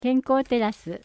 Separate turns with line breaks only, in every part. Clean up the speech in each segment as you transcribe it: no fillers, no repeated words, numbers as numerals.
健康テラス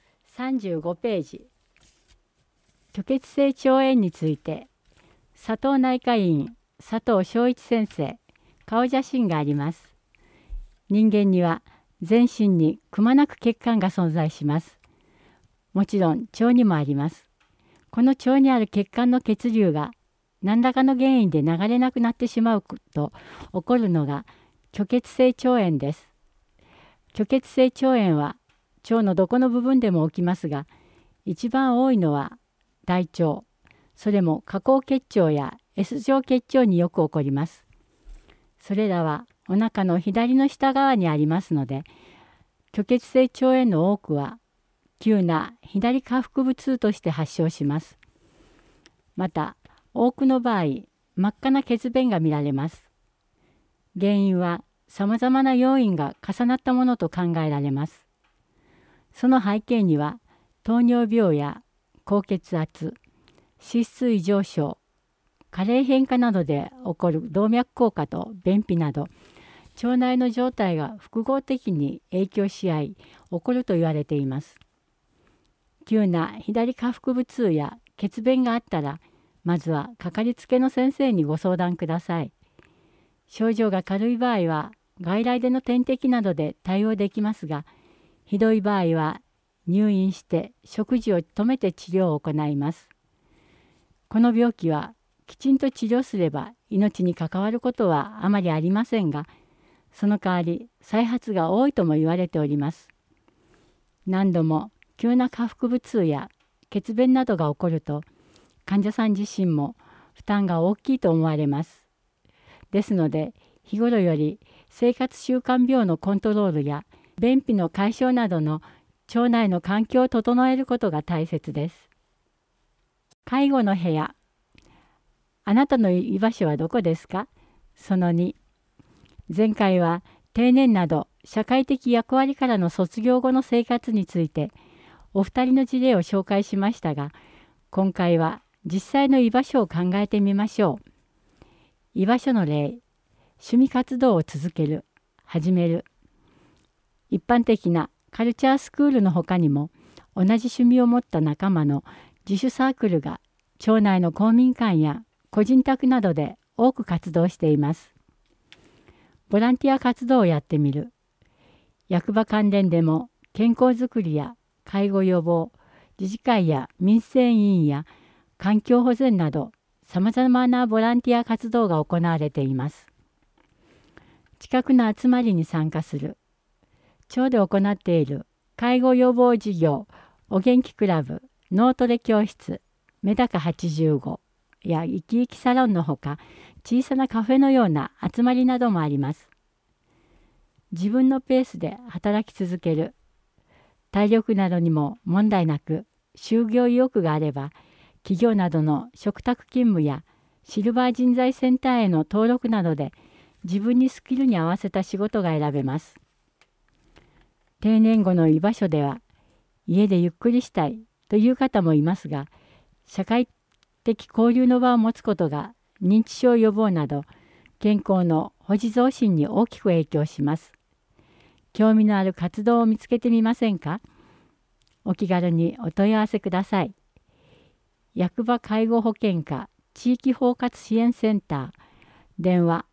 35ページ。虚血性腸炎について、佐藤内科医院佐藤昭一先生、顔写真があります。人間には全身にくまなく血管が存在します。もちろん腸にもあります。この腸にある血管の血流が何らかの原因で流れなくなってしまうと起こるのが虚血性腸炎です。虚血性腸炎は腸のどこの部分でも起きますが、一番多いのは大腸、それも下行結腸や S 状結腸によく起こります。それらはお腹の左の下側にありますので、虚血性腸炎の多くは急な左下腹部痛として発症します。また、多くの場合、真っ赤な血便が見られます。原因はさまざまな要因が重なったものと考えられます。その背景には、糖尿病や高血圧、脂質異常症、加齢変化などで起こる動脈硬化と便秘など、腸内の状態が複合的に影響し合い、起こると言われています。急な左下腹部痛や血便があったら、まずはかかりつけの先生にご相談ください。症状が軽い場合は、外来での点滴などで対応できますが、ひどい場合は入院して食事を止めて治療を行います。この病気はきちんと治療すれば命に関わることはあまりありませんが、その代わり再発が多いとも言われております。何度も急な下腹部痛や血便などが起こると、患者さん自身も負担が大きいと思われます。ですので、日頃より生活習慣病のコントロールや便秘の解消などの腸内の環境を整えることが大切です。介護の部屋。あなたの居場所はどこですか？その2。前回は定年など社会的役割からの卒業後の生活についてお二人の事例を紹介しましたが、今回は実際の居場所を考えてみましょう。居場所の例。趣味活動を続ける、始める。一般的なカルチャースクールの他にも、同じ趣味を持った仲間の自主サークルが町内の公民館や個人宅などで多く活動しています。ボランティア活動をやってみる。役場関連でも健康づくりや介護予防、自治会や民生委員や環境保全などさまざまなボランティア活動が行われています。近くの集まりに参加する。町で行っている介護予防事業、お元気クラブ、脳トレ教室、メダカ85や生き生きサロンのほか、小さなカフェのような集まりなどもあります。自分のペースで働き続ける。体力などにも問題なく、就業意欲があれば、企業などの嘱託勤務やシルバー人材センターへの登録などで、自分にスキルに合わせた仕事が選べます。定年後の居場所では、家でゆっくりしたいという方もいますが、社会的交流の場を持つことが認知症予防など健康の保持増進に大きく影響します。興味のある活動を見つけてみませんか？お気軽にお問い合わせください。役場介護保険課地域包括支援センター、電話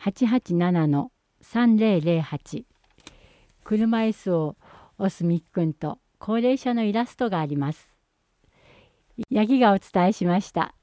887-3008。車椅子を押すみっくんと高齢者のイラストがあります。ヤギがお伝えしました。